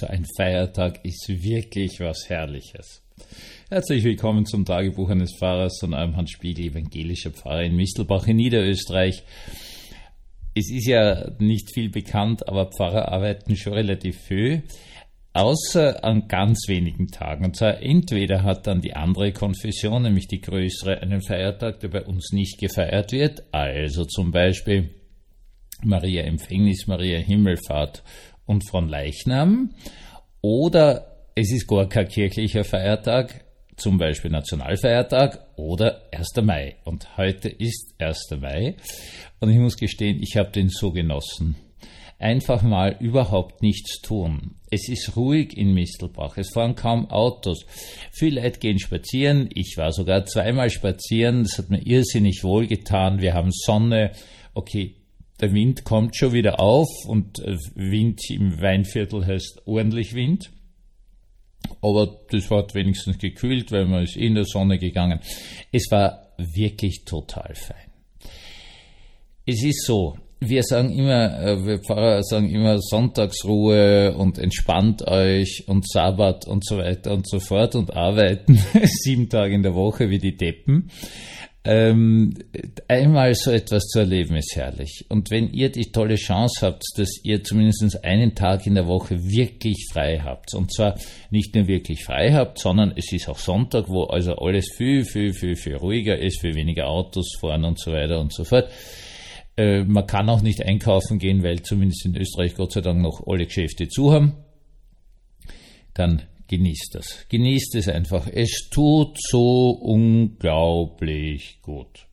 So ein Feiertag ist wirklich was Herrliches. Herzlich willkommen zum Tagebuch eines Pfarrers von eurem Hans Spiegel, evangelischer Pfarrer in Mistelbach in Niederösterreich. Es ist ja nicht viel bekannt, aber Pfarrer arbeiten schon relativ viel, außer an ganz wenigen Tagen. Und zwar entweder hat dann die andere Konfession, nämlich die größere, einen Feiertag, der bei uns nicht gefeiert wird, also zum Beispiel Maria Empfängnis, Maria Himmelfahrt und Fronleichnam, oder es ist gar kein kirchlicher Feiertag, zum Beispiel Nationalfeiertag oder 1. Mai. Und heute ist 1. Mai und ich muss gestehen, ich habe den so genossen. Einfach mal überhaupt nichts tun. Es ist ruhig in Mistelbach, es fahren kaum Autos. Viele Leute gehen spazieren, ich war sogar zweimal spazieren, das hat mir irrsinnig wohlgetan. Wir haben Sonne, okay, der Wind kommt schon wieder auf und Wind im Weinviertel heißt ordentlich Wind. Aber das hat wenigstens gekühlt, weil man ist in der Sonne gegangen. Es war wirklich total fein. Es ist so, wir Pfarrer sagen immer Sonntagsruhe und entspannt euch und Sabbat und so weiter und so fort und arbeiten 7 Tage in der Woche wie die Deppen. Einmal so etwas zu erleben ist herrlich. Und wenn ihr die tolle Chance habt, dass ihr zumindest einen Tag in der Woche wirklich frei habt, und zwar nicht nur wirklich frei habt, sondern es ist auch Sonntag, wo also alles viel ruhiger ist, viel weniger Autos fahren und so weiter und so fort. Man kann auch nicht einkaufen gehen, weil zumindest in Österreich Gott sei Dank noch alle Geschäfte zu haben. Dann genießt das. Genießt es einfach. Es tut so unglaublich gut.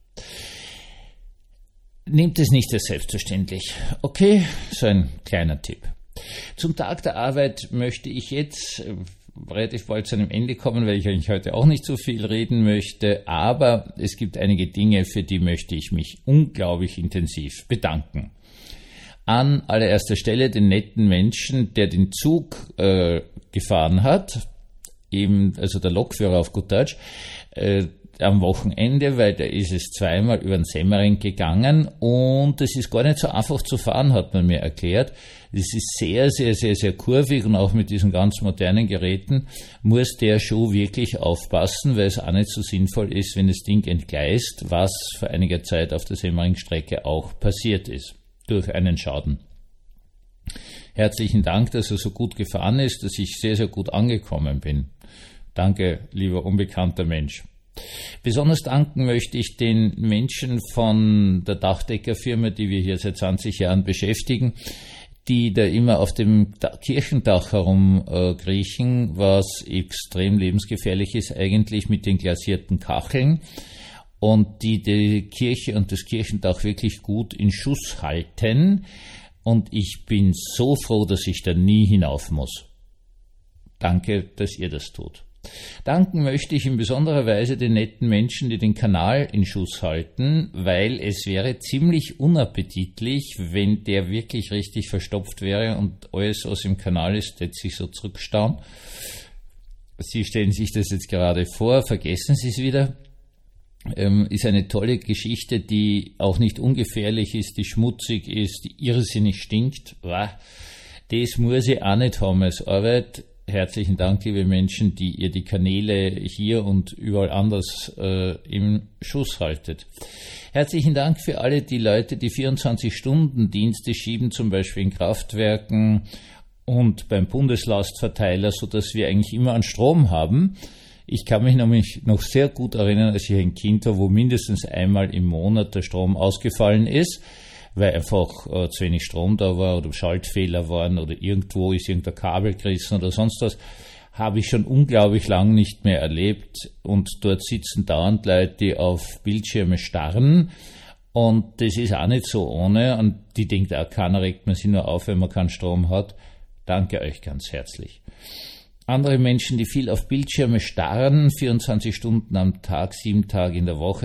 Nehmt es nicht als selbstverständlich. Okay, so ein kleiner Tipp. Zum Tag der Arbeit möchte ich jetzt relativ bald zu einem Ende kommen, weil ich eigentlich heute auch nicht so viel reden möchte, aber es gibt einige Dinge, für die möchte ich mich unglaublich intensiv bedanken. An allererster Stelle den netten Menschen, der den Zug gefahren hat, eben, also der Lokführer auf gut Deutsch, am Wochenende, weil da ist es zweimal über den Semmering gegangen und es ist gar nicht so einfach zu fahren, hat man mir erklärt. Es ist sehr kurvig und auch mit diesen ganz modernen Geräten muss der schon wirklich aufpassen, weil es auch nicht so sinnvoll ist, wenn das Ding entgleist, was vor einiger Zeit auf der Semmering-Strecke auch passiert ist, durch einen Schaden. Herzlichen Dank, dass er so gut gefahren ist, dass ich sehr gut angekommen bin. Danke, lieber unbekannter Mensch. Besonders danken möchte ich den Menschen von der Dachdeckerfirma, die wir hier seit 20 Jahren beschäftigen, die da immer auf dem Kirchendach herumkriechen, was extrem lebensgefährlich ist eigentlich mit den glasierten Kacheln und die Kirche und das Kirchendach wirklich gut in Schuss halten. Und ich bin so froh, dass ich da nie hinauf muss. Danke, dass ihr das tut. Danken möchte ich in besonderer Weise den netten Menschen, die den Kanal in Schuss halten, weil es wäre ziemlich unappetitlich, wenn der wirklich richtig verstopft wäre und alles, was im Kanal ist, wird sich so zurückstauen. Sie stellen sich das jetzt gerade vor, vergessen Sie es wieder. Ist eine tolle Geschichte, die auch nicht ungefährlich ist, die schmutzig ist, die irrsinnig stinkt. Das muss ich auch nicht haben als Arbeit. Herzlichen Dank, liebe Menschen, die ihr die Kanäle hier und überall anders im Schuss haltet. Herzlichen Dank für alle die Leute, die 24-Stunden-Dienste schieben, zum Beispiel in Kraftwerken und beim Bundeslastverteiler, sodass wir eigentlich immer an Strom haben. Ich kann mich nämlich noch sehr gut erinnern, als ich ein Kind war, wo mindestens einmal im Monat der Strom ausgefallen ist, weil einfach zu wenig Strom da war oder Schaltfehler waren oder irgendwo ist irgendein Kabel gerissen oder sonst was, habe ich schon unglaublich lang nicht mehr erlebt. Und dort sitzen dauernd Leute, die auf Bildschirme starren und das ist auch nicht so ohne und die denkt auch keiner, regt man sich nur auf, wenn man keinen Strom hat. Danke euch ganz herzlich. Andere Menschen, die viel auf Bildschirme starren, 24 Stunden am Tag, 7 Tage in der Woche,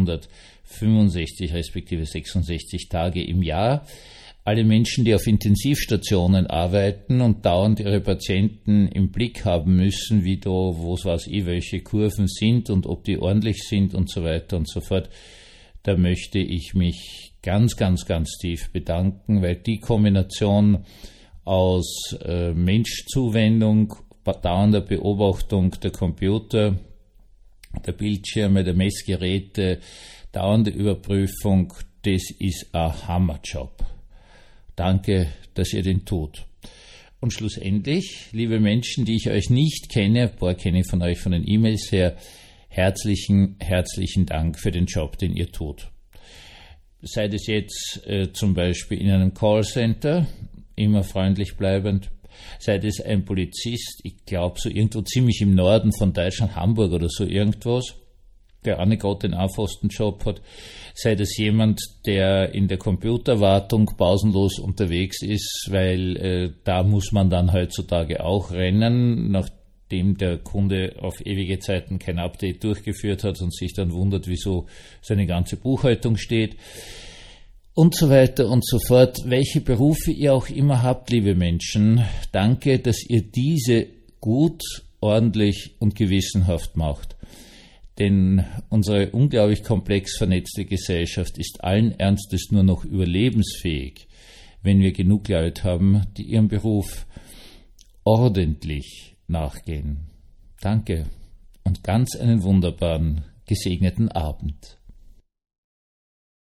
365 respektive 66 Tage im Jahr. Alle Menschen, die auf Intensivstationen arbeiten und dauernd ihre Patienten im Blick haben müssen, wie da, welche Kurven sind und ob die ordentlich sind und so weiter und so fort. Da möchte ich mich ganz tief bedanken, weil die Kombination aus Menschzuwendung, dauernder Beobachtung der Computer, der Bildschirme, der Messgeräte, dauernde Überprüfung, das ist ein Hammerjob. Danke, dass ihr den tut. Und schlussendlich, liebe Menschen, die ich euch nicht kenne, ein paar kenne ich von euch von den E-Mails her, herzlichen Dank für den Job, den ihr tut. Sei das jetzt zum Beispiel in einem Callcenter, immer freundlich bleibend, sei das ein Polizist, ich glaube so irgendwo ziemlich im Norden von Deutschland, Hamburg oder so irgendwas, der auch nicht gerade den einfachsten Job hat, sei das jemand, der in der Computerwartung pausenlos unterwegs ist, weil da muss man dann heutzutage auch rennen, nachdem der Kunde auf ewige Zeiten kein Update durchgeführt hat und sich dann wundert, wieso seine ganze Buchhaltung steht. Und so weiter und so fort. Welche Berufe ihr auch immer habt, liebe Menschen, danke, dass ihr diese gut, ordentlich und gewissenhaft macht. Denn unsere unglaublich komplex vernetzte Gesellschaft ist allen Ernstes nur noch überlebensfähig, wenn wir genug Leute haben, die ihrem Beruf ordentlich nachgehen. Danke und ganz einen wunderbaren, gesegneten Abend.